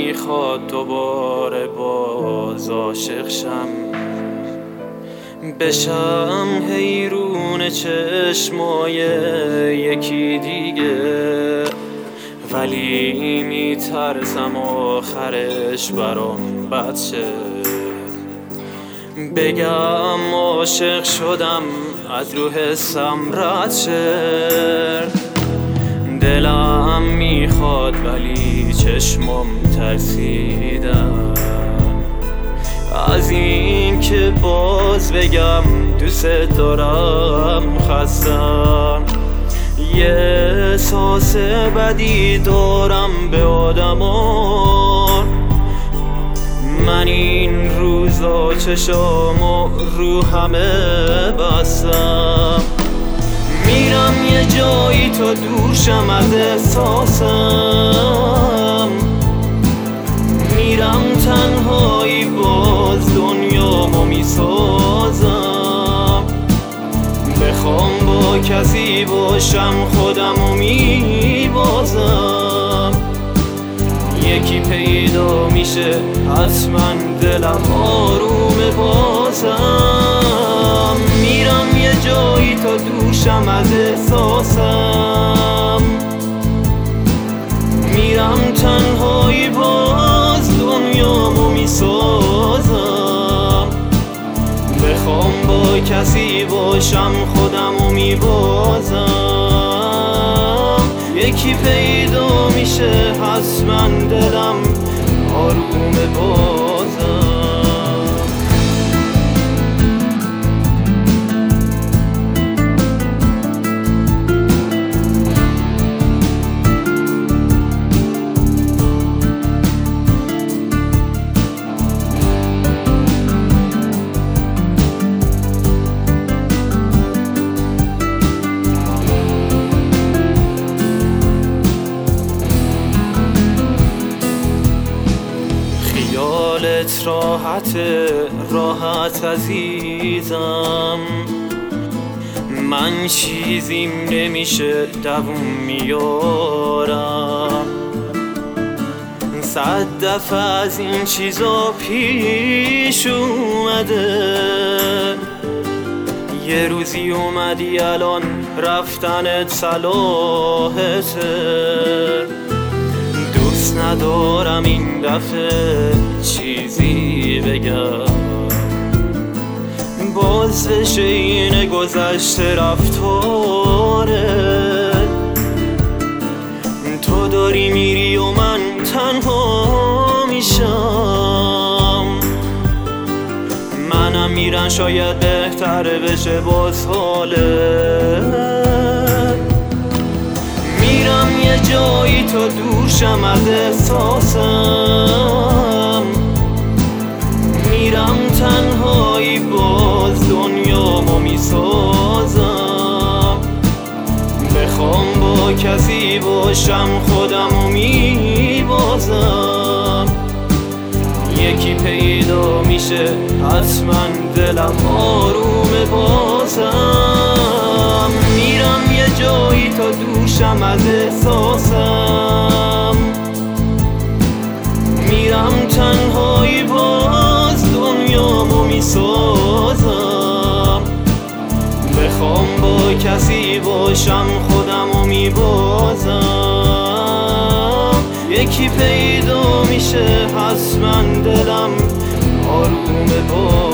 میخواد دوباره باز عاشق شم، بشم حیرون چشمای یکی دیگه، ولی میترسم آخرش برام بد شه. بگم عاشق شدم از رو حسم رد شه، دلم میخواد ولی چشمم ترسیدم از این که باز بگم دوست دارم. خستم یه احساس بدی دارم به آدما، من این روزا چشامو رو همه بستم. میرم یه جایی تا دورشم از احساسم، میرم تنهایی باز دنیامو میسازم. بخوام با کسی باشم خودمو میبازم، یکی پیدا میشه حتما دلم آروم بازم. میرم یه جایی تا دوشم از احساسم، میرم تنهایی باز دنیامو میسازم. بخوام با کسی باشم خودمو میبازم، یکی پیدا میشه حتما دلم آروم بازم. خیالت راحت عزیزم، من چیزیم نمیشه دووم میارم. 100 دفعه از این چیزا پیش اومده، یه روزی اومدی الان رفتنت صلاحته. دوست ندارم این دفعه چیزی بگم، باز بشه این گذشته رفتاره. تو داری میری و من تنها میشم، منم میرم شاید بهتره بشه باز حاله. میرم یه جایی تا دورشم از احساسم، میرم تنهایی باز دنیامو میسازم. بخوام با کسی باشم خودمو میبازم، یکی پیدا میشه حتما دلم آروم بازم. میرم یه جایی تا دوشم از احساسم، میرم تنهایی باز دنیامو میسازم. بخوام با کسی باشم خودمو میبازم، یکی پیدا میشه حتما دلم آروم باز.